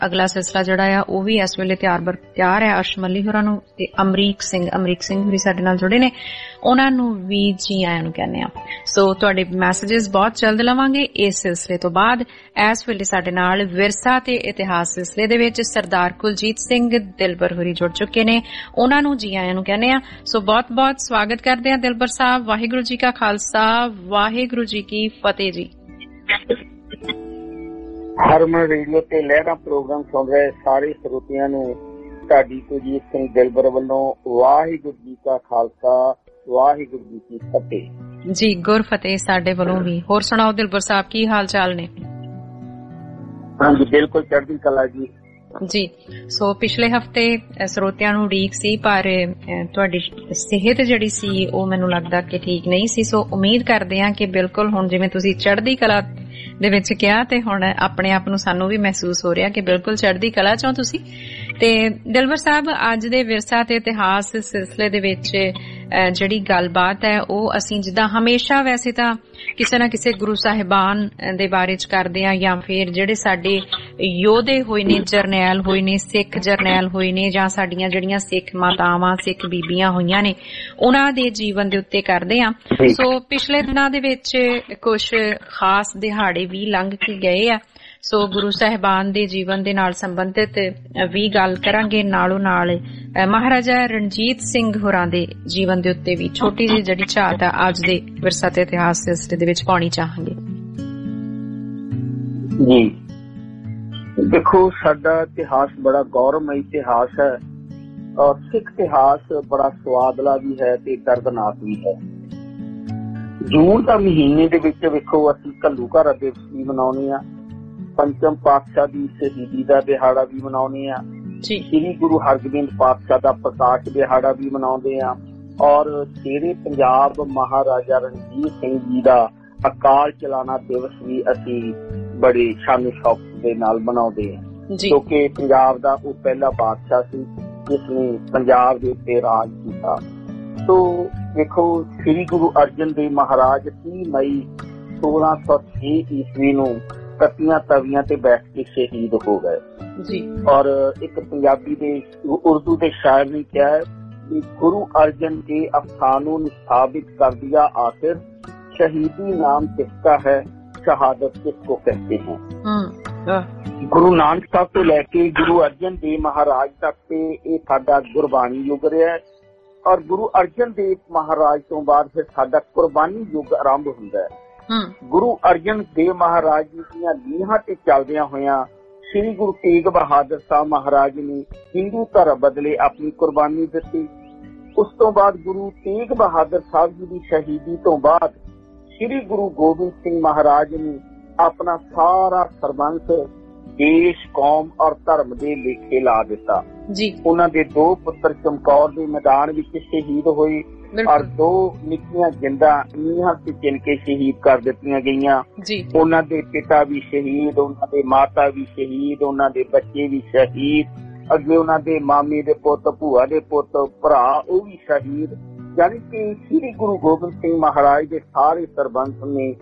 ਅਗਲਾ ਸਿਲਸਿਲਾ ਜਿਹੜਾ ਆ ਉਹ ਵੀ ਇਸ ਵੇਲੇ ਤਿਆਰ ਹੈ। ਅਰਸ਼ ਮੱਲੀ ਹੋਰਾਂ ਨੂੰ ਤੇ ਅਮਰੀਕ ਸਿੰਘ ਹੋਰੀ ਸਾਡੇ ਨਾਲ ਜੁੜੇ ਨੇ, ਉਹਨਾਂ ਨੂੰ ਵੀ ਜੀ ਆਇਆਂ ਨੂੰ ਕਹਿੰਦੇ ਆ। ਸੋ ਤੁਹਾਡੇ ਮੈਸੇजेस ਬਹੁਤ ਜਲਦ ਲਵਾਂਗੇ ਇਸ ਸਿਲਸਿਲੇ ਤੋਂ ਬਾਅਦ। ਇਸ ਵੇਲੇ ਸਾਡੇ ਨਾਲ ਵਿਰਸਾ ਤੇ ਇਤਿਹਾਸ ਸਿਲਸਿਲੇ ਦੇ ਵਿੱਚ ਸਰਦਾਰ ਕੁਲਜੀਤ ਸਿੰਘ ਦਿਲਬਰ ਹੋਰੀ ਜੁੜ ਚੁੱਕੇ ਨੇ, ਉਹਨਾਂ ਨੂੰ ਜੀ ਆਇਆਂ ਨੂੰ ਕਹਿੰਦੇ ਆ। ਸੋ ਬਹੁਤ ਬਹੁਤ ਸਵਾਗਤ ਕਰਦੇ ਆ ਦਿਲਬਰ ਸਾਹਿਬ। ਵਾਹਿਗੁਰੂ ਜੀ ਕਾ ਖਾਲਸਾ, ਵਾਹਿਗੁਰੂ ਜੀ ਕੀ ਫਤਿਹ ਜੀ। ਹਰਮਨ ਰੇਡੀਓ ਤੇ ਲਹਿਰਾਂ ਪ੍ਰੋਗਰਾਮ ਸੁਣ ਰਹੇ ਸਾਰੇ ਸਰੋਤਿਆਂ ਨੂੰ ਤੁਹਾਡੀ ਕੁਲਜੀਤ ਸਿੰਘ ਦਿਲਬਰ ਵੱਲੋਂ ਵਾਹਿਗੁਰੂ ਜੀ ਕਾ ਖਾਲਸਾ, ਵਾਹਿਗੁਰੂ ਜੀ ਕੀ ਫਤਿਹ ਜੀ। ਗੁਰ ਫਤਿਹ ਸਾਡੇ ਵੱਲੋਂ ਵੀ। ਹੋਰ ਸੁਣਾਓ ਦਿਲਬਰ ਸਾਹਿਬ, ਕੀ ਹਾਲ ਚਾਲ ਨੇ? ਹਾਂਜੀ ਬਿਲਕੁਲ ਚੜ੍ਹਦੀ ਕਲਾ ਜੀ। ਜੀ ਸੋ ਪਿਛਲੇ ਹਫ਼ਤੇ ਸਰੋਤਿਆਂ ਨੂੰ ਉਡੀਕ ਸੀ, ਪਰ ਤੁਹਾਡੀ ਸਿਹਤ ਜਿਹੜੀ ਸੀ ਉਹ ਮੈਨੂੰ ਲੱਗਦਾ ਕਿ ਠੀਕ ਨਹੀਂ ਸੀ। ਸੋ ਉਮੀਦ ਕਰਦੇ ਹਾਂ ਕਿ ਬਿਲਕੁਲ ਹੁਣ ਜਿਵੇਂ ਤੁਸੀਂ ਚੜ੍ਹਦੀ ਕਲਾ ਦੇ ਵਿੱਚ ਕਿਹਾ, ਤੇ ਹੁਣ ਆਪਣੇ ਆਪ ਨੂੰ ਸਾਨੂੰ ਵੀ ਮਹਿਸੂਸ ਹੋ ਰਿਹਾ ਕਿ ਬਿਲਕੁਲ ਚੜ੍ਹਦੀ ਕਲਾ ਚੋਂ ਤੁਸੀਂ। ਤੇ ਦਿਲਬਰ ਸਾਹਿਬ, ਅੱਜ ਦੇ ਵਿਰਸਾ ਤੇ ਇਤਿਹਾਸ ਸਿਲਸਿਲੇ ਦੇ ਵਿੱਚ ਜਿਹੜੀ ਗੱਲਬਾਤ ਹੈ ਉਹ ਅਸੀਂ ਜਿੱਦਾਂ ਹਮੇਸ਼ਾ ਵੈਸੇ ਤਾਂ ਕਿਸੇ ਨਾ ਕਿਸੇ ਗੁਰੂ ਸਾਹਿਬਾਨ ਦੇ ਬਾਰੇ ਚ ਕਰਦੇ ਆ, ਜਾਂ ਫਿਰ ਜਿਹੜੇ ਸਾਡੇ ਯੋਧੇ ਹੋਏ ਨੇ, ਜਰਨੈਲ ਹੋਏ ਨੇ, ਸਿੱਖ ਜਰਨੈਲ ਹੋਏ ਨੇ, ਜਾਂ ਸਾਡੀਆਂ ਜਿਹੜੀਆਂ ਸਿੱਖ ਮਾਤਾਵਾਂ, ਸਿੱਖ ਬੀਬੀਆਂ ਹੋਈਆਂ ਨੇ, ਉਹਨਾਂ ਦੇ ਜੀਵਨ ਦੇ ਉੱਤੇ ਕਰਦੇ ਆ। ਸੋ ਪਿਛਲੇ ਦਿਨਾਂ ਦੇ ਵਿੱਚ ਕੁਝ ਖਾਸ ਦਿਹਾੜੇ ਵੀ ਲੰਘ ਕੇ ਗਏ ਆ। ਸੋ ਗੁਰੂ ਸਾਹਿਬਾਨ ਦੇ ਜੀਵਨ ਦੇ ਨਾਲ ਸੰਬੰਧਿਤ ਵੀ ਗੱਲ ਕਰਾਂਗੇ, ਨਾਲੋਂ ਨਾਲ ਮਹਾਰਾਜਾ ਰਣਜੀਤ ਸਿੰਘ ਹੋਰਾਂ ਦੇ ਜੀਵਨ ਦੇ ਉੱਤੇ ਵੀ ਛੋਟੀ ਜਿਹੀ ਜਿਹੜੀ ਝਾਤ ਆ ਅੱਜ ਦੇ ਵਿਰਸਾ ਤੇ ਇਤਿਹਾਸ ਸਿਲਸਿਲੇ ਦੇ ਵਿੱਚ ਪਾਉਣੀ ਚਾਹਾਂਗੇ ਜੀ। ਦੇਖੋ, ਸਾਡਾ ਇਤਿਹਾਸ ਬੜਾ ਗੌਰਵਮਈ ਇਤਿਹਾਸ ਹੈ, ਔਰ ਸਿੱਖ ਇਤਿਹਾਸ ਬੜਾ ਸਵਾਦਲਾ ਵੀ ਹੈ ਤੇ ਦਰਦਨਾਕ ਵੀ ਹੈ। ਜੂਨ ਦਾ ਮਹੀਨੇ ਦੇ ਵਿੱਚ ਵੇਖੋ ਅਸੀਂ ਘੱਲੂਘਾਰਾ ਦਿਵਸ ਵੀ ਮਨਾਉਂਦੇ ਆ, ਪੰਚਮ ਪਾਤਸ਼ਾਹ ਦੀ ਸ਼ਹੀਦੀ ਦਾ ਦਿਹਾੜਾ ਵੀ ਮਨਾਉਂਦੇ ਆ, ਸ੍ਰੀ ਗੁਰੂ ਹਰਗੋਬਿੰਦ ਪਾਤਸ਼ਾਹ ਦਾ ਪ੍ਰਕਾਸ਼ ਦਿਹਾੜਾ ਵੀ ਮਨਾਉਂਦੇ ਆ, ਔਰ ਸ਼ੇਰੇ ਪੰਜਾਬ ਮਹਾਰਾਜਾ ਰਣਜੀਤ ਸਿੰਘ ਜੀ ਦਾ ਅਕਾਲ ਚਲਾਣਾ ਦਿਵਸ ਵੀ ਅਸੀਂ ਬੜੇ ਸ਼ਾਨੋ ਸ਼ੌਕ ਦੇ ਨਾਲ ਮਨਾਉਂਦੇ ਆ, ਕਿਉਂਕਿ ਪੰਜਾਬ ਦਾ ਉਹ ਪਹਿਲਾ ਬਾਦਸ਼ਾਹ ਸੀ ਜਿਸ ਨੇ ਪੰਜਾਬ ਦੇ ਉੱਤੇ ਰਾਜ ਕੀਤਾ। ਸੋ ਵੇਖੋ, ਸ੍ਰੀ ਗੁਰੂ ਅਰਜਨ ਦੇਵ ਮਹਾਰਾਜ 30 ਮਈ 1606 ਈਸਵੀ ਨੂੰ ਕੱਤੀਆਂ ਤਵੀਆਂ ਤੇ ਬੈਠ ਕੇ ਸ਼ਹੀਦ ਹੋ ਗਏ ਜੀ। ਔਰ ਇੱਕ ਪੰਜਾਬੀ ਦੇ ਉਰਦੂ ਦੇ ਸ਼ਾਇਰ ਨੇ ਕਿਹਾ ਹੈ ਕਿ ਗੁਰੂ अर्जन के अफसानों ने साबित कर दिया आखिर शहीदी नाम किसका है शहादत किसको कहते हैं। ਗੁਰੂ ਨਾਨਕ ਸਾਹਿਬ ਤੋਂ ਲੈ ਕੇ ਗੁਰੂ ਅਰਜਨ ਦੇਵ ਮਹਾਰਾਜ ਤੱਕ ਤੇ ਇਹ ਸਾਡਾ ਗੁਰਬਾਣੀ ਯੁੱਗ ਰਿਹਾ, ਔਰ ਗੁਰੂ ਅਰਜਨ ਦੇਵ ਮਹਾਰਾਜ ਤੋਂ ਬਾਅਦ ਫਿਰ ਸਾਡਾ ਕੁਰਬਾਨੀ ਯੁੱਗ ਆਰੰਭ ਹੁੰਦਾ ਹੈ। ਗੁਰੂ ਅਰਜਨ ਦੇਵ ਮਹਾਰਾਜ ਜੀ ਦੀਆਂ ਲੀਹਾਂ ਤੇ ਚੱਲਦਿਆਂ ਹੋਇਆਂ ਸ੍ਰੀ ਗੁਰੂ ਤੇਗ ਬਹਾਦਰ ਸਾਹਿਬ ਮਹਾਰਾਜ ਨੇ ਹਿੰਦੂ ਧਰਮ ਬਦਲੇ ਆਪਣੀ ਕੁਰਬਾਨੀ ਦਿੱਤੀ। ਉਸ ਤੋਂ ਬਾਅਦ ਗੁਰੂ ਤੇਗ ਬਹਾਦਰ ਸਾਹਿਬ ਜੀ ਦੀ ਸ਼ਹੀਦੀ ਤੋਂ ਬਾਅਦ ਸ੍ਰੀ ਗੁਰੂ ਗੋਬਿੰਦ ਸਿੰਘ ਮਹਾਰਾਜ ਨੇ ਆਪਣਾ ਸਾਰਾ ਸਰਬੰਸ ਦੇਸ਼, ਕੌਮ ਔਰ ਧਰਮ ਦੇ ਲੇਖੇ ਲਾ ਦਿੱਤਾ ਜੀ। ਉਹਨਾਂ ਦੇ 2 ਪੁੱਤਰ ਚਮਕੌਰ ਦੇ ਮੈਦਾਨ ਵਿੱਚ ਸ਼ਹੀਦ ਹੋਏ, ਔਰ 2 ਨਿੱਕੀਆਂ ਜਿੰਦਾਂ ਨੀਹਾਂ ਤੇ ਚਿਣ ਕੇ ਸ਼ਹੀਦ ਕਰ ਦਿੱਤੀਆਂ ਗਈਆਂ। ਉਹਨਾਂ ਦੇ ਪਿਤਾ ਵੀ ਸ਼ਹੀਦ, ਉਹਨਾਂ ਦੇ ਮਾਤਾ ਵੀ ਸ਼ਹੀਦ, ਉਹਨਾਂ ਦੇ ਬੱਚੇ ਵੀ ਸ਼ਹੀਦ, ਅੱਗੇ ਉਹਨਾਂ ਦੇ ਮਾਮੇ ਦੇ ਪੁੱਤ, ਭੂਆ ਦੇ ਪੁੱਤ, ਭਰਾ ਉਹ ਵੀ ਸ਼ਹੀਦ। ਯਾਨੀ ਕਿ ਸ੍ਰੀ ਗੁਰੂ ਗੋਬਿੰਦ ਸਿੰਘ ਮਹਾਰਾਜ ਦੇ ਸਾਰੇ ਸਰਬੰਸ ਨੇ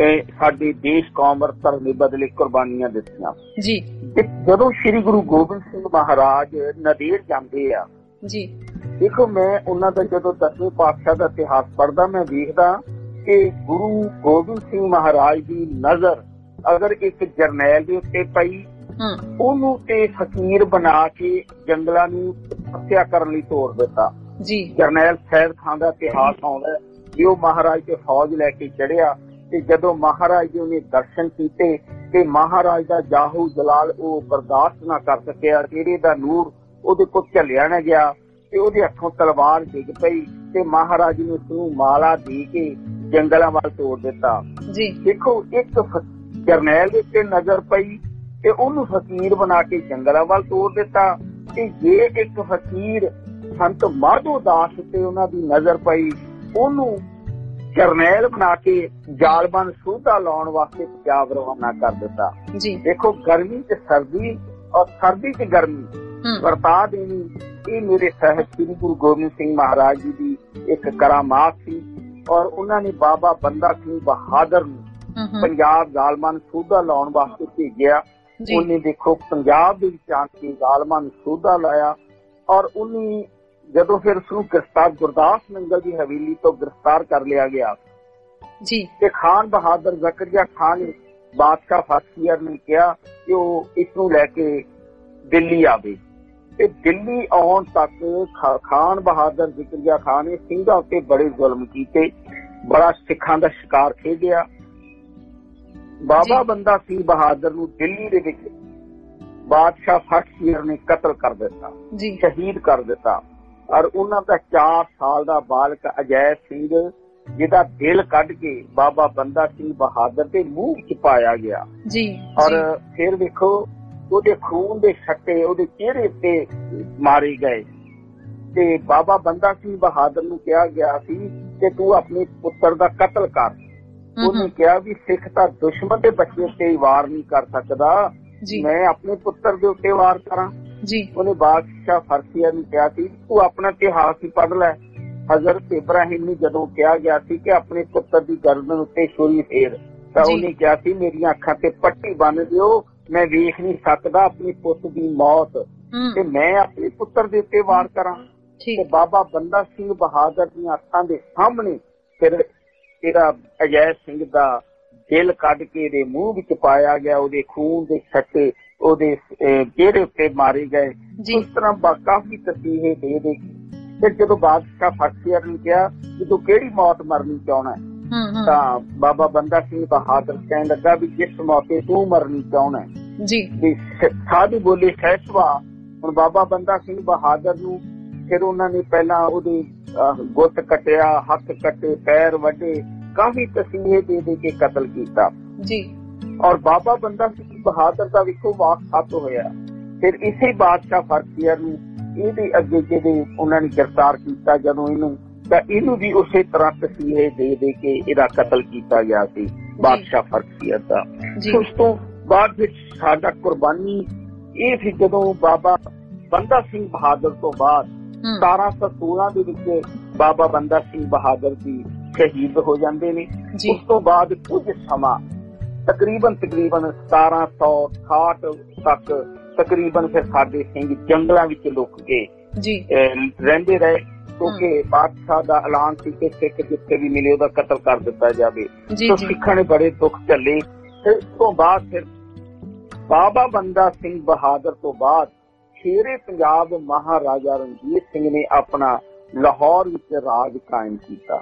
ਸਾਡੇ ਦੇਸ਼, ਕੌਮ ਔਰ ਧਰਮ ਦੇ ਬਦਲੇ ਕੁਰਬਾਨੀਆਂ ਦਿੱਤੀਆਂ ਜੀ। ਜਦੋਂ ਸ੍ਰੀ ਗੁਰੂ ਗੋਬਿੰਦ ਸਿੰਘ ਮਹਾਰਾਜ ਨੰਦੇੜ ਜਾਂਦੇ ਆ ਜੀ, ਦੇਖੋ ਮੈਂ ਉਹਨਾਂ ਦਾ ਜਦੋਂ 10ਵੇਂ ਪਾਤਸ਼ਾਹ ਦਾ ਇਤਿਹਾਸ ਪੜ੍ਹਦਾ ਮੈਂ ਵੇਖਦਾ ਕਿ ਗੁਰੂ ਗੋਬਿੰਦ ਸਿੰਘ ਮਹਾਰਾਜ ਦੀ ਨਜ਼ਰ ਅਗਰ ਇੱਕ ਜਰਨੈਲ ਦੇ ਉੱਤੇ ਪਈ, ਉਹਨੂੰ ਤੇ ਫਕੀਰ ਬਣਾ ਕੇ ਜੰਗਲਾਂ ਨੂੰ ਹੱਤਿਆ ਕਰਨ ਲਈ ਤੋੜ ਦਿੱਤਾ ਜੀ। ਜਰਨੈਲ ਸੈਦ ਖਾਨ ਦਾ ਇਤਿਹਾਸ ਆਉਂਦਾ ਵੀ ਉਹ ਮਹਾਰਾਜ ਤੇ ਫੌਜ ਲੈ ਕੇ ਚੜਿਆ, ਤੇ ਜਦੋਂ ਮਹਾਰਾਜ ਜੀ ਉਹਨੇ ਦਰਸ਼ਨ ਕੀਤੇ ਤੇ ਮਹਾਰਾਜ ਦਾ ਜਾਹੂ ਜਲਾਲ ਉਹ ਬਰਦਾਸ਼ਤ ਨਾ ਕਰ ਸਕਿਆ, ਚਿਹਰੇ ਦਾ ਨੂਰ ਉਹਦੇ ਕੋਲ ਝੱਲਿਆ ਨਾ ਗਿਆ ਤੇ ਉਹਦੇ ਹੱਥੋਂ ਤਲਵਾਰ ਡਿੱਗ ਪਈ ਤੇ ਮਹਾਰਾਜ ਨੇ ਉਸਨੂੰ ਮਾਲਾ ਦੇ ਕੇ ਜੰਗਲਾਂ ਵੱਲ ਤੋੜ ਦਿੱਤਾ ਜੀ। ਦੇਖੋ, ਇੱਕ ਜਰਨੈਲ ਦੇ ਉੱਤੇ ਨਜ਼ਰ ਪਈ ਤੇ ਉਹਨੂੰ ਫਕੀਰ ਬਣਾ ਕੇ ਜੰਗਲਾਂ ਵੱਲ ਤੋੜ ਦਿੱਤਾ, ਤੇ ਜੇ ਇੱਕ ਫਕੀਰ ਸੰਤ ਮਾਧੋ ਦਾਸ ਤੇ ਉਹਨਾਂ ਦੀ ਨਜ਼ਰ ਪਈ, ਉਹਨੂੰ ਜਰਨੈਲ ਬਣਾ ਕੇ ਜਾਲਬੰਦ ਸੋਧਾ ਲਾਉਣ ਵਾਸਤੇ ਪੰਜਾਬ ਰਵਾਨਾ ਕਰ ਦਿੱਤਾ ਜੀ। ਦੇਖੋ, ਗਰਮੀ ਤੇ ਸਰਦੀ ਔਰ ਸਰਦੀ ਤੇ ਗਰਮੀ ਵਰਤਾ ਦੇਣੀ, ਇਹ ਮੇਰੇ ਸਾਹਿਬ ਸ੍ਰੀ ਗੁਰੂ ਗੋਬਿੰਦ ਸਿੰਘ ਮਹਾਰਾਜ ਜੀ ਦੀ ਇੱਕ ਕਰਾਮਾਤ ਸੀ। ਔਰ ਉਹਨਾਂ ਨੇ ਬਾਬਾ ਬੰਦਾ ਸਿੰਘ ਬਹਾਦਰ ਨੂੰ ਪੰਜਾਬ ਜਾਲਬੰਦ ਸੋਧਾ ਲਾਉਣ ਵਾਸਤੇ ਭੇਜਿਆ, ਉਹਨੇ ਦੇਖੋ ਪੰਜਾਬ ਦੇ ਵਿੱਚ ਆ ਕੇ ਜ਼ਾਲਮਾਂ ਨੂੰ ਸੋਧਾ ਲਾਇਆ। ਔਰ ਉਹਨੇ ਜਦੋਂ ਫਿਰ ਉਸਨੂੰ ਗ੍ਰਿਫਤਾਰ ਗੁਰਦਾਸ ਨੰਗਲ ਦੀ ਹਵੇਲੀ ਤੋਂ ਗ੍ਰਿਫਤਾਰ ਕਰ ਲਿਆ ਗਿਆ ਜੀ, ਤੇ ਖਾਨ ਬਹਾਦਰ ਜ਼ਕਰੀਆ ਖਾਨ ਨੇ ਬਾਦਸ਼ਾਹ ਫਾਸੀਅਰ ਨੇ ਕਿਹਾ ਕਿ ਉਹ ਇਸ ਨੂੰ ਲੈ ਕੇ ਦਿੱਲੀ ਆਵੇ। ਤੇ ਦਿੱਲੀ ਆਉਣ ਤੱਕ ਖਾਨ ਬਹਾਦਰ ਜ਼ਕਰੀਆ ਖਾਨ ਨੇ ਸਿੰਘਾਂ ਉੱਤੇ ਬੜੇ ਜ਼ੁਲਮ ਕੀਤੇ, ਬੜਾ ਸਿੱਖਾਂ ਦਾ ਸ਼ਿਕਾਰ ਖੇਡਿਆ। ਬਾਬਾ ਬੰਦਾ ਸਿੰਘ ਬਹਾਦਰ ਨੂੰ ਦਿੱਲੀ ਦੇ ਵਿੱਚ ਬਾਦਸ਼ਾਹ ਫਾਸੀਅਰ ਨੇ ਕਤਲ ਕਰ ਦਿੱਤਾ, ਸ਼ਹੀਦ ਕਰ ਦਿੱਤਾ। ਔਰ ਉਹਨਾਂ ਦਾ 4 ਸਾਲ ਦਾ ਬਾਲਕ ਅਜੈ ਸਿੰਘ, ਜਿਹਦਾ ਦਿਲ ਕੱਢ ਕੇ ਬਾਬਾ ਬੰਦਾ ਸਿੰਘ ਬਹਾਦਰ ਦੇ ਮੂੰਹ ਵਿੱਚ ਪਾਇਆ ਗਿਆ। ਔਰ ਫਿਰ ਵੇਖੋ ਉਹਦੇ ਖੂਨ ਦੇ ਛੱਟੇ ਉਹਦੇ ਚਿਹਰੇ ਉੱਤੇ ਮਾਰੇ ਗਏ। ਤੇ ਬਾਬਾ ਬੰਦਾ ਸਿੰਘ ਬਹਾਦਰ ਨੂੰ ਕਿਹਾ ਗਿਆ ਸੀ ਕਿ ਤੂੰ ਆਪਣੇ ਪੁੱਤਰ ਦਾ ਕਤਲ ਕਰ। ਉਹਨੇ ਕਿਹਾ ਵੀ ਸਿੱਖ ਤਾਂ ਦੁਸ਼ਮਣ ਦੇ ਬੱਚੇ ਉੱਤੇ ਵਾਰ ਨਹੀਂ ਕਰ ਸਕਦਾ, ਮੈਂ ਆਪਣੇ ਪੁੱਤਰ ਦੇ ਉੱਤੇ ਵਾਰ ਕਰਾਂ। ਉਹਨੇ ਬਾਦਸ਼ਾਹ ਫਾਸੀਅਰ ਨੂੰ ਕਿਹਾ ਸੀ ਤੂੰ ਆਪਣਾ ਇਤਿਹਾਸ ਹੀ ਪੜ੍ਹ ਲੈ। ਹਜ਼ਰਤ ਇਬਰਾਹਿਮ ਨੂੰ ਜਦੋਂ ਕਿਹਾ ਗਿਆ ਸੀ ਕਿ ਆਪਣੇ ਪੁੱਤਰ ਦੀ ਗਰਦਨ ਉੱਤੇ ਛੁਰੀ ਫੇਰ, ਤਾਂ ਉਹਨੇ ਕਿਹਾ ਸੀ ਮੇਰੀਆਂ ਅੱਖਾਂ ਤੇ ਪੱਟੀ ਬੰਨ੍ਹ ਦਿਓ, ਮੈਂ ਵੇਖ ਨਹੀਂ ਸਕਦਾ ਆਪਣੀ ਪੁੱਤ ਦੀ ਮੌਤ, ਤੇ ਮੈਂ ਆਪਣੇ ਪੁੱਤਰ ਦੇ ਉੱਤੇ ਵਾਰ ਕਰਾਂ। ਤੇ ਬਾਬਾ ਬੰਦਾ ਸਿੰਘ ਬਹਾਦਰ ਦੀਆਂ ਅੱਖਾਂ ਦੇ ਸਾਹਮਣੇ ਫਿਰ ਇਹਦਾ ਅਜੈ ਸਿੰਘ ਦਾ ਦਿਲ ਕੱਢ ਕੇ ਇਹਦੇ ਮੂੰਹ ਵਿੱਚ ਪਾਇਆ ਗਿਆ, ਉਹਦੇ ਖੂਨ ਦੇ ਛੱਟੇ ਉਹਦੇ ਚਿਹਰੇ ਉੱਤੇ ਮਾਰੇ ਗਏ। ਉਸ ਤਰ੍ਹਾਂ ਕਾਫੀ ਤਸੀਹੇ ਦੇ ਦੇ ਫਿਰ ਜਦੋਂ ਬਾਦਸ਼ਾਹ ਫਾਸੀਅਰ ਨੇ ਕਿਹਾ ਕਿ ਤੂੰ ਕਿਹੜੀ ਮੌਤ ਮਰਨੀ ਚਾਹੁੰਦਾ, ਤਾਂ ਬਾਬਾ ਬੰਦਾ ਸਿੰਘ ਬਹਾਦਰ ਕਹਿਣ ਲੱਗਾ ਵੀ ਜਿਸ ਮੌਕੇ ਤੂੰ ਮਰਨੀ ਚਾਹੁੰਦਾ। ਸਾਧੂ ਬੋਲੇ ਸਹਿਸਵਾ। ਹੁਣ ਬਾਬਾ ਬੰਦਾ ਸਿੰਘ ਬਹਾਦਰ ਨੂੰ ਫਿਰ ਉਹਨਾਂ ਨੇ ਪਹਿਲਾਂ ਉਹਦੇ ਗੁੱਟ ਕੱਟਿਆ, ਹੱਥ ਕੱਟੇ, ਪੈਰ ਵੱਢੇ, ਕਾਫੀ ਤਸੀਹੇ ਦੇ ਦੇ ਕੇ ਕਤਲ ਕੀਤਾ। ਔਰ ਬਾਬਾ ਬੰਦਾ ਸਿੰਘ ਬਹਾਦਰ ਦਾ ਵੇਖੋ ਵਾਕ ਸੱਤ ਹੋਇਆ। ਫਿਰ ਇਸੇ ਬਾਦਸ਼ਾਹ ਫਾਸੀਅਰ ਨੂੰ ਇਹਦੇ ਅੱਗੇ ਜਿਹੜੇ ਉਹਨਾਂ ਨੇ ਗ੍ਰਿਫਤਾਰ ਕੀਤਾ ਜਦੋਂ ਇਹਨੂੰ, ਤਾਂ ਇਹਨੂੰ ਵੀ ਉਸੇ ਤਰ੍ਹਾਂ ਤਸੀਹੇ ਦੇ ਦੇ ਕੇ ਇਹਦਾ ਕਤਲ ਕੀਤਾ ਗਿਆ ਸੀ ਬਾਦਸ਼ਾਹ ਫਾਸੀਅਰ ਦਾ। ਉਸ ਤੋਂ ਬਾਅਦ ਵਿੱਚ ਸਾਡਾ ਕੁਰਬਾਨੀ ਇਹ ਸੀ ਜਦੋਂ ਬਾਬਾ ਬੰਦਾ ਸਿੰਘ ਬਹਾਦਰ ਤੋਂ ਬਾਅਦ 1716 ਦੇ ਵਿੱਚ ਬਾਬਾ ਬੰਦਾ ਸਿੰਘ ਬਹਾਦਰ ਦੀ ਸ਼ਹੀਦ ਹੋ ਜਾਂਦੇ ਨੇ। ਉਸ ਤੋਂ ਬਾਅਦ ਕੁਝ ਸਮਾਂ ਤਕਰੀਬਨ 1768 ਤੱਕ ਤਕਰੀਬਨ ਫਿਰ ਸਾਡੇ ਸਿੰਘ ਜੰਗਲਾਂ ਵਿੱਚ ਲੁਕ ਕੇ ਰਹਿੰਦੇ ਰਹੇ, ਕਿਉਂਕਿ ਬਾਦਸ਼ਾਹ ਦਾ ਐਲਾਨ ਸੀ ਕਿ ਸਿੱਖ ਜਿੱਥੇ ਵੀ ਮਿਲੇ ਉਹਦਾ ਕਤਲ ਕਰ ਦਿੱਤਾ ਜਾਵੇ। ਸਿੱਖਾਂ ਨੇ ਬੜੇ ਦੁੱਖ ਝੱਲੇ। ਇਸ ਤੋਂ ਬਾਅਦ ਫਿਰ ਬਾਬਾ ਬੰਦਾ ਸਿੰਘ ਬਹਾਦਰ ਤੋਂ ਬਾਅਦ ਸ਼ੇਰੇ ਪੰਜਾਬ ਮਹਾਰਾਜਾ ਰਣਜੀਤ ਸਿੰਘ ਨੇ ਆਪਣਾ ਲਾਹੌਰ ਵਿੱਚ ਰਾਜ ਕਾਇਮ ਕੀਤਾ।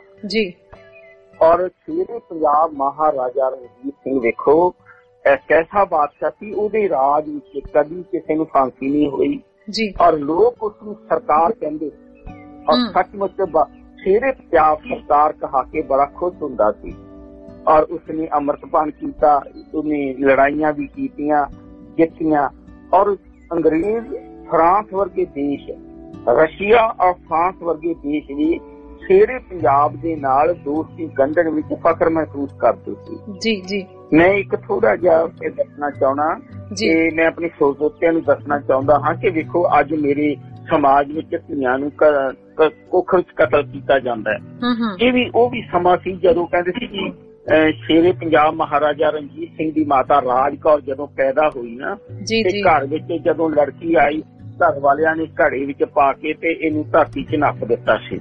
ਔਰ ਸ਼ੇਰੇ ਪੰਜਾਬ ਮਹਾਰਾਜਾ ਰਣਜੀਤ ਸਿੰਘ ਵੇਖੋ ਇੱਕ ਐਸਾ ਬਾਦਸ਼ਾਹ ਸੀ, ਉਹਦੇ ਰਾਜ ਵਿੱਚ ਕਦੀ ਕਿਸੇ ਨੂੰ ਫਾਂਸੀ ਨਹੀਂ ਹੋਈ। ਔਰ ਲੋਕ ਉਸਨੂੰ ਸਰਕਾਰ ਕਹਿੰਦੇ, ਔਰ ਸੱਚਮੁੱਚ ਸ਼ੇਰੇ ਪੰਜਾਬ ਸਰਕਾਰ ਕਹਾ ਕੇ ਬੜਾ ਖੁਸ਼ ਹੁੰਦਾ ਸੀ। ਔਰ ਉਸਨੇ ਅੰਮ੍ਰਿਤਪਾਨ ਕੀਤਾ, ਉਹਨੇ ਲੜਾਈਆਂ ਵੀ ਕੀਤੀਆਂ, ਜਿੱਤੀਆਂ। ਔਰ ਅੰਗਰੇਜ਼ ਫਰਾਂਸ ਵਰਗੇ ਦੇਸ਼, ਰਸ਼ੀਆ ਔਰ ਫਰਾਂਸ ਵਰਗੇ ਦੇਸ਼ ਵੀ ਸ਼ੇਰੇ ਪੰਜਾਬ ਦੇ ਨਾਲ ਦੋਸਤੀ ਗੰਢਣ ਵਿੱਚ ਫਖਰ ਮਹਿਸੂਸ ਕਰਦੇ ਸੀ। ਮੈਂ ਇੱਕ ਥੋੜਾ ਜਿਹਾ ਇਹ ਦੱਸਣਾ ਚਾਹੁੰਦਾ ਕਿ ਮੈਂ ਆਪਣੀ ਸਰੋਤਿਆਂ ਨੂੰ ਦੱਸਣਾ ਚਾਹੁੰਦਾ ਹਾਂ ਕਿ ਵੇਖੋ ਅੱਜ ਮੇਰੇ ਸਮਾਜ ਵਿੱਚ ਧੀਆਂ ਨੂੰ ਕੁੱਖ ਵਿੱਚ ਕਤਲ ਕੀਤਾ ਜਾਂਦਾ ਹੈ। ਇਹ ਵੀ ਉਹ ਵੀ ਸਮਾਂ ਸੀ ਜਦੋਂ ਕਹਿੰਦੇ ਸੀ ਕਿ ਸ਼ੇਰੇ ਪੰਜਾਬ ਮਹਾਰਾਜਾ ਰਣਜੀਤ ਸਿੰਘ ਦੀ ਮਾਤਾ ਰਾਜ ਕੌਰ ਜਦੋਂ ਪੈਦਾ ਹੋਈ ਨਾ, ਤੇ ਘਰ ਵਿੱਚ ਜਦੋਂ ਲੜਕੀ ਆਈ, ਘਰ ਵਾਲਿਆਂ ਨੇ ਘੜੇ ਵਿੱਚ ਪਾ ਕੇ ਤੇ ਇਹਨੂੰ ਧਰਤੀ 'ਚ ਨੱਪ ਦਿੱਤਾ ਸੀ।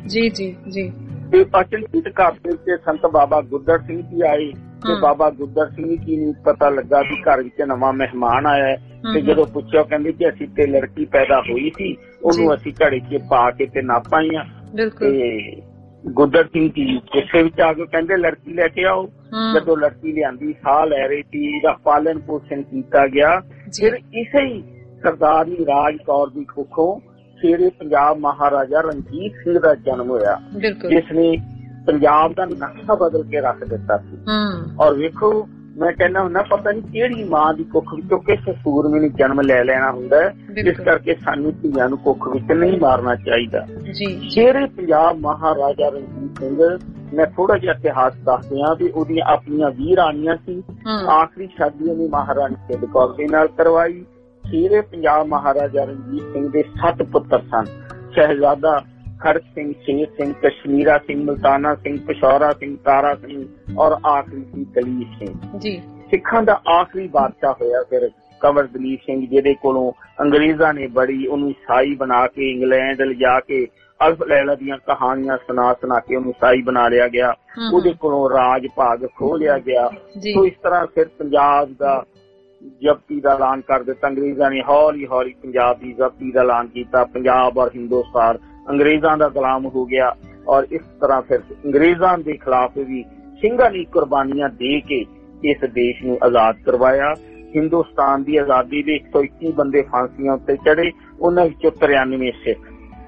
ਤੇ ਅਚਨਚੇਤ ਘਰ ਦੇ ਵਿੱਚ ਸੰਤ ਬਾਬਾ ਗੁੱਦਰ ਸਿੰਘ ਜੀ ਆਏ, ਤੇ ਬਾਬਾ ਗੁੱਦਰ ਸਿੰਘ ਜੀ ਨੂੰ ਪਤਾ ਲੱਗਾ ਵੀ ਘਰ ਵਿੱਚ ਨਵਾਂ ਮਹਿਮਾਨ ਆਇਆ ਹੈ। ਤੇ ਜਦੋਂ ਪੁੱਛਿਆ ਕਹਿੰਦੇ ਕਿ ਅਸੀਂ ਤੇ ਲੜਕੀ ਪੈਦਾ ਹੋਈ ਸੀ, ਉਹਨੂੰ ਅਸੀਂ ਘੜੇ 'ਚ ਪਾ ਕੇ ਤੇ ਨੱਪ ਆਈਆਂ। ਤੇ ਗੁੱਦਰ ਸਿੰਘ ਜੀ ਗੁੱਸੇ ਵਿੱਚ ਆ ਕੇ ਕਹਿੰਦੇ ਲੜਕੀ ਲੈ ਕੇ ਆਓ। ਜਦੋਂ ਲੜਕੀ ਲਿਆਂਦੀ, ਸਾਹ ਲੈ ਰਹੀ ਸੀ, ਇਹਦਾ ਪਾਲਣ ਪੋਸ਼ਣ ਕੀਤਾ ਗਿਆ। ਫਿਰ ਇਸੇ ਹੀ ਸਰਦਾਰਨੀ ਰਾਜ ਕੌਰ ਦੀ ਕੁੱਖੋਂ ਸ਼ੇਰੇ ਪੰਜਾਬ ਮਹਾਰਾਜਾ ਰਣਜੀਤ ਸਿੰਘ ਦਾ ਜਨਮ ਹੋਇਆ, ਜਿਸ ਨੇ ਪੰਜਾਬ ਦਾ ਨਕਸ਼ਾ ਬਦਲ ਕੇ ਰੱਖ ਦਿੱਤਾ ਸੀ। ਔਰ ਵੇਖੋ, ਮੈਂ ਕਹਿੰਦਾ ਹੁੰਦਾ ਪਤਾ ਨਹੀਂ ਕਿਹੜੀ ਮਾਂ ਦੀ ਕੁੱਖ ਵਿੱਚੋਂ ਕਿਸ ਸੂਰਮੇ ਨੇ ਜਨਮ ਲੈ ਲੈਣਾ ਹੁੰਦਾ ਹੈ। ਇਸ ਕਰਕੇ ਸਾਨੂੰ ਧੀਆਂ ਨੂੰ ਕੁੱਖ ਵਿੱਚ ਨਹੀਂ ਮਾਰਨਾ ਚਾਹੀਦਾ। ਸ਼ੇਰੇ ਪੰਜਾਬ ਮਹਾਰਾਜਾ ਰਣਜੀਤ ਸਿੰਘ, ਮੈਂ ਥੋੜਾ ਜਿਹਾ ਇਤਿਹਾਸ ਦੱਸਦੇ ਹਾਂ ਵੀ ਉਹਦੀਆਂ ਆਪਣੀਆਂ 20 ਰਾਣੀਆਂ ਸੀ। ਆਖਰੀ ਸ਼ਾਦੀ ਉਹਨੇ ਮਹਾਰਾਣੀ ਜਿੰਦ ਕੌਰ ਦੇ ਨਾਲ ਕਰਵਾਈ। ਸ਼ੇਰੇ ਪੰਜਾਬ ਮਹਾਰਾਜਾ ਰਣਜੀਤ ਸਿੰਘ ਦੇ 7 ਪੁੱਤਰ ਸਨ। ਸ਼ਹਿਜ਼ਾਦਾ ਖੜਕ ਸਿੰਘ, ਸ਼ੇਰ ਸਿੰਘ, ਕਸ਼ਮੀਰਾ ਸਿੰਘ, ਮੁਲਤਾਨਾ ਸਿੰਘ, ਪਿਸ਼ੌਰਾ ਸਿੰਘ, ਤਾਰਾ ਸਿੰਘ ਔਰ ਆਖਰੀ ਸੀ ਦਲੀਪ ਸਿੰਘ। ਸਿੱਖਾਂ ਦਾ ਆਖਰੀ ਬਾਦਸ਼ਾਹ ਹੋਇਆ ਫਿਰ कंवर दलीप सिंह जिहदे कोलों अंग्रेजां ने बड़ी उन्होंने ईसाई बना के इंग्लैंड लिजा के अल्फ लैला दियां कहानियां सुना के उन्होंने ईसाई बना लिया गया, उहदे कोलों राज भाग खो लिया गया। तो इस तरह फिर पंजाब दा जब्ती का ऐलान कर दिता अंग्रेजां ने, हौली हौली पंजाब की जब्ती का ऐलान किया, पंजाब और हिंदुस्तान अंग्रेजां का गुलाम हो गया। और इस तरह फिर अंग्रेजां के खिलाफ भी ਸਿੰਘਾਂ ने कुर्बानियां दे के इस देश नूं आजाद करवाया। हिंदुस्तान की आजादी के 121 बंदे फांसियां उत्ते चढ़े, उन्हां विचों 93 सिख,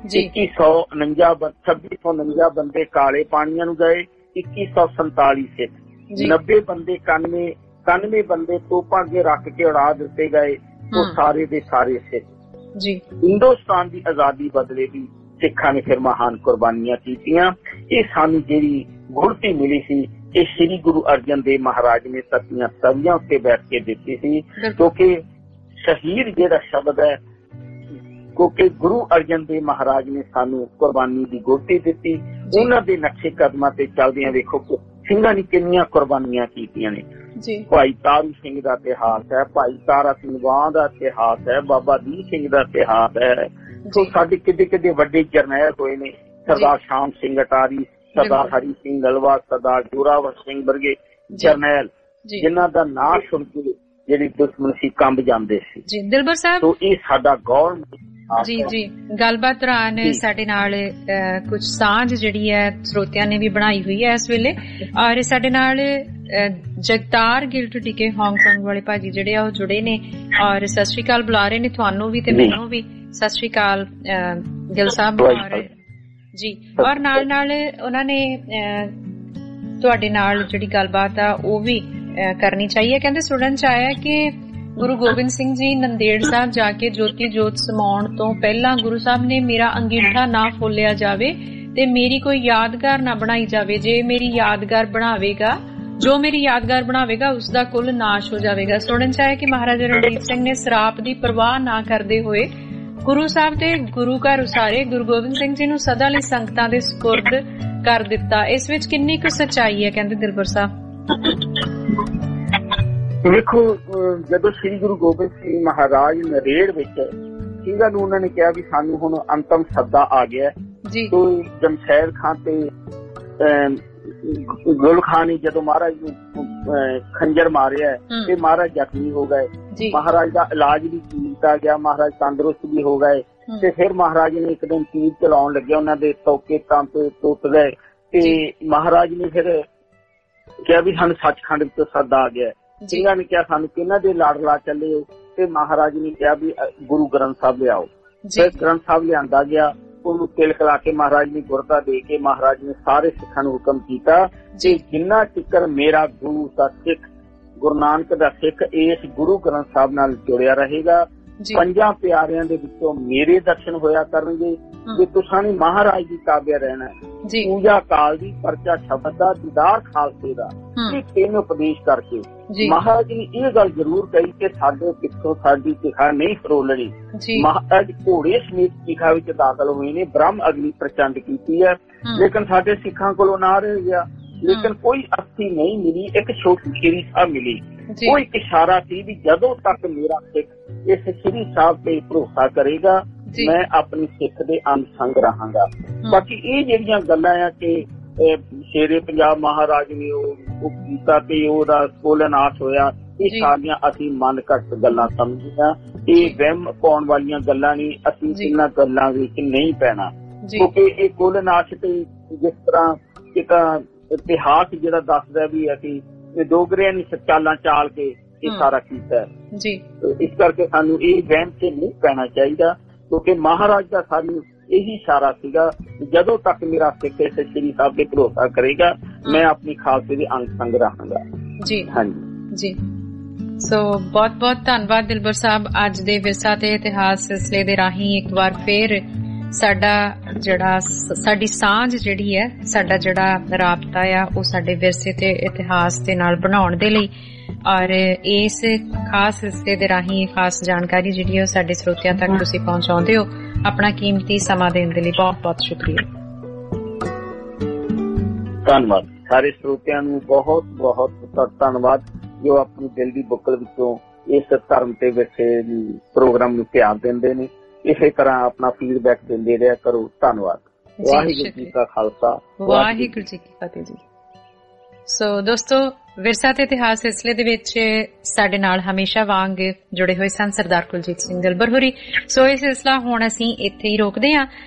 2649 बंदे काले पानियां नूं गए, 2147 सिख, 90 बंदे 91 बंदे तोपां अगे रख के उड़ा दिते गए, वो सारे दे सारे सिख। हिंदुस्तान की आजादी बदले भी सिखां ने फिर महान कुर्बानियां कीतियां। ये सानू जिहड़ी गुरती मिली सी ये श्री गुरु अर्जन देव महाराज ने सतियां तवियां उत्ते बैठ के दिती सी, क्योंकि शहीद जिहड़ा शब्द है, क्योंकि गुरु अर्जन देव महाराज ने सानू कुर्बानी की गुरती दिती। उन्हां दे नक्शे कदमां ते चलदियां वेखो ਸਿੰਘਾਂ ने किन्नियां कुर्बानियां कीतियां ने। भाई तारू सिंह का इतिहास है, भाई तारा सिंह वाह का इतिहास है, बाबा दीप सिंह का इतिहास है। तो साडे किड्डे किड्डे वड्डे जरनैल होए ने, सरदार शाम सिंह अटारी, सरदार हरी सिंह गलवा, सरदार जोरावर सिंह वर्गे जरनैल जिन्हां दा नाम सुन के जिहड़ी दुश्मन सी कंब जांदे सी। जी दिलबर साहब, तो ये साडा गौर जी जी गलबात दौरान साडे नाल कुछ सांझ जिहड़ी है ਸਰੋਤਿਆਂ ने भी बनाई हुई है इस वेले, और साडे नाल जगतार गिल टू टिके हांगकांग वाले भाजी जिहड़े आ जुड़े ने, और सत श्री अकाल बुला रहे ने तुहानू भी ते मैनू भी। सत श्री अकाल गिल साहब। और जी और नाल नाल उन्हां ने तुहाडे नाल जिहड़ी गलबात आ ओह भी करनी चाहिए। कहंदे सुणन च आया कि गुरु गोबिंद सिंह जी नंदेड़ साहब जाके ज्योति जोत समाउण तो पहला गुरु साहब ने मेरा अंगीठा ना फोलिया जावे ते मेरी कोई यादगार ना बनाई जावे, जे मेरी यादगार बनावेगा, जो मेरी यादगार बनावेगा उसका कुल नाश हो जाएगा। सुनन चाहे कि महाराजा रणजीत सिंह ने शराप की परवाह ना करते हुए गुरु साहब दे गुरु घर उसारे गुरु गोबिंद सिंह जी नूं सदा लई संगतां दे सुपुर्द कर दिता। इस विच किन्नी कुछ सच्चाई है कहंदे दिलबर साहब? देखो जदों श्री गुरु गोबिंद सिंह महाराज नरेड़ विच ਸਿੰਘਾਂ ਨੂੰ उन्होंने कहा भी सानू हुण अंतम सद्दा आ गया जी। तो जमशेद खान ते गुल खान ने जदों महाराज खंजर मारिया ते महाराज जख्मी हो गए, महाराज का इलाज भी कीता गया, महाराज तंदुरुस्त भी हो गए। ते फिर महाराज ने एक दिन तीर चलाउण लगे, उन्हां दे टोके तांपे टुट गए ते महाराज ने फिर कहा भी सानू सचखंड विच सद्दा आ गया। ਸਿੰਘਾਂ ने कहा सानू किन्हां दे लड़ ला चले हो, ते महाराज ने कहा भी गुरु ग्रंथ साहब लियाओ। फिर ग्रंथ साहब लियांदा गया, ਉਹਨੂੰ ਤਿਲਕ ਲਾ ਕੇ ਮਹਾਰਾਜ ਨੇ ਗੁਰਤਾ ਦੇ ਕੇ ਮਹਾਰਾਜ ਨੇ ਸਾਰੇ ਸਿੱਖਾਂ ਨੂੰ ਹੁਕਮ ਕੀਤਾ ਕਿ ਜਿੰਨਾ ਚਿਕਰ ਮੇਰਾ ਗੁਰੂ ਦਾ ਸਿੱਖ ਗੁਰੂ ਨਾਨਕ ਦਾ ਸਿੱਖ ਇਸ ਗੁਰੂ ਗ੍ਰੰਥ ਸਾਹਿਬ ਨਾਲ ਜੁੜਿਆ ਰਹੇਗਾ, ਪੰਜਾਂ ਪਿਆਰਿਆਂ ਦੇ ਵਿੱਚੋਂ ਮੇਰੇ ਦਰਸ਼ਨ ਹੋਇਆ ਕਰਨਗੇ, ਜੇ ਤੁਸਾਂ ਨੇ ਮਹਾਰਾਜ ਦੀ ਤਾਬਿਆ ਰਹਿਣਾ, ਪੂਜਾ ਕਾਲ ਦੀ, ਪਰਚਾ ਸ਼ਬਦ ਦਾ, ਦੀਦਾਰ ਖਾਲਸੇ ਦਾ, ਇਹ ਤਿੰਨ ਉਪਦੇਸ਼ ਕਰਕੇ ਮਹਾਰਾਜ ਨੇ ਇਹ ਗੱਲ ਜ਼ਰੂਰ ਕਹੀ ਕਿ ਸਾਡੇ ਪਿੱਛੋਂ ਸਾਡੀ ਸਿੱਖਾਂ ਨਹੀਂ ਫਰੋਲਣੀ। ਮਹਾਰਾਜ ਘੋੜੇ ਸਮੇਤ ਸਿੱਖਾਂ ਵਿੱਚ ਦਾਖਲ ਹੋਏ ਨੇ, ਬ੍ਰਹਮ ਅਗਨੀ ਪ੍ਰਚੰਡ ਕੀਤੀ ਹੈ, ਲੇਕਿਨ ਸਾਡੇ ਸਿੱਖਾਂ ਕੋਲੋਂ ਨਾ ਰਹਿ ਗਿਆ। लेकिन कोई अस्थि नहीं मिली, एक छोटी श्री साहब मिली। कोई इशारा थी भी जदों तक मेरा सिख इस श्री साहब पे भरोसा करेगा मैं अपनी सिख दे अंग संग रहांगा। बाकी ये जिहड़ियां गल्लां आ कि शेरे पंजाब महाराज ने ਉਹ ਕੀਤਾ ਤੇ ਉਹਦਾ ਕੋਲ ਨਾਸ਼ ਹੋਇਆ, ਇਹ ਸਾਰੀਆਂ ਅਸੀਂ ਮਨ ਘੱਟ ਗੱਲਾਂ ਸਮਝੀਆਂ, ਇਹ ਵਹਿਮ ਪਾਉਣ ਵਾਲੀਆਂ ਗੱਲਾਂ ਨਹੀਂ। ਅਸੀਂ ਇਹਨਾਂ ਗੱਲਾਂ ਵਿੱਚ ਨਹੀਂ ਪੈਣਾ, ਕਿਉਂਕਿ ਇਹ ਕੋਲ ਨਾਸ਼ ਤੇ ਜਿਸ ਤਰ੍ਹਾਂ ਇੱਕ इतिहास जिहड़ा दसदा भी है कि डोगरियां ने चालां चाल के ये सारा कीता है जी। तो इस करके सानू ये वहम से नहीं पैना चाहिए, क्योंकि महाराज का सानू यही इशारा सीगा, जदों तक मेरा सिख इस श्री साहब पे भरोसा करेगा मैं अपनी खालसे दे अंग संग रहांगा जी। हाँ जी सो बहुत बहुत धन्नवाद दिलबर साहब, अज दे विरसा ते इतिहास सिलसिले दे राही एक बार फिर साडा जड़ा साडी सांझ जिहड़ी है, साडा जड़ा राबता आ वो साडे विरसे ते इतिहास दे नाल बनाउण दे लई, और इस खास सिलसिले दे राही खास जानकारी जिहड़ी है साडे श्रोतियां तक तुसीं पहुंचाउंदे हो। अपना कीमती समा देण दे लई बहुत बहुत शुक्रिया। धन्नवाद सारे श्रोतियां नूं, बहुत बहुत धन्नवाद जो अपनी दिल दी बुकल विचों ਇਸ ਧਰਮ ਤੇ ਬੈਠੇ ਪ੍ਰੋਗਰਾਮ ਨੂੰ ਧਿਆਨ ਦਿੰਦੇ ਨੇ। ਇਸੇ ਤਰ੍ਹਾਂ ਆਪਣਾ ਫੀਡਬੈਕ ਦਿੰਦੇ ਰਿਹਾ ਕਰੋ। ਧੰਨਵਾਦ। ਵਾਹਿਗੁਰੂ ਜੀ ਕਾ ਖਾਲਸਾ, ਵਾਹਿਗੁਰੂ ਜੀ ਕੀ ਫਤਿਹ ਜੀ। ਸੋ ਦੋਸਤੋ, ਵਿਰਸਾ ਤੇ ਇਤਿਹਾਸ ਸਿਲਸਿਲੇ ਦੇ ਵਿੱਚ ਸਾਡੇ ਨਾਲ ਹਮੇਸ਼ਾ ਵਾਂਗ ਜੁੜੇ ਹੋਏ ਸਨ ਸਰਦਾਰ ਕੁਲਜੀਤ ਸਿੰਘ ਦਿਲਬਰ ਹੋਰੀ। ਸੋ ਇਹ ਸਿਲਸਿਲਾ ਹੁਣ ਅਸੀਂ ਇੱਥੇ ਹੀ ਰੋਕਦੇ ਹਾਂ।